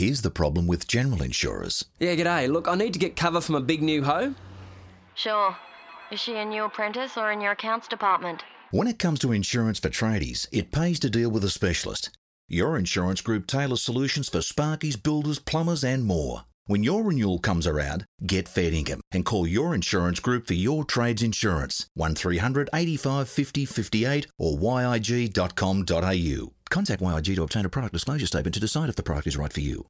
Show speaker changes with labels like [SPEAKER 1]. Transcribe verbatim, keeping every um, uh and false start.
[SPEAKER 1] Here's the problem with general insurers.
[SPEAKER 2] Yeah, g'day. Look, I need to get cover from a big new home.
[SPEAKER 3] Sure. Is she a new apprentice or in your accounts department?
[SPEAKER 1] When it comes to insurance for tradies, it pays to deal with a specialist. Your Insurance Group tailors solutions for sparkies, builders, plumbers and more. When your renewal comes around, get fair income and call your Insurance Group for your trades insurance. one three hundred eighty-five fifty fifty-eight or y i g dot com dot a u. Contact Y I G to obtain a product disclosure statement to decide if the product is right for you.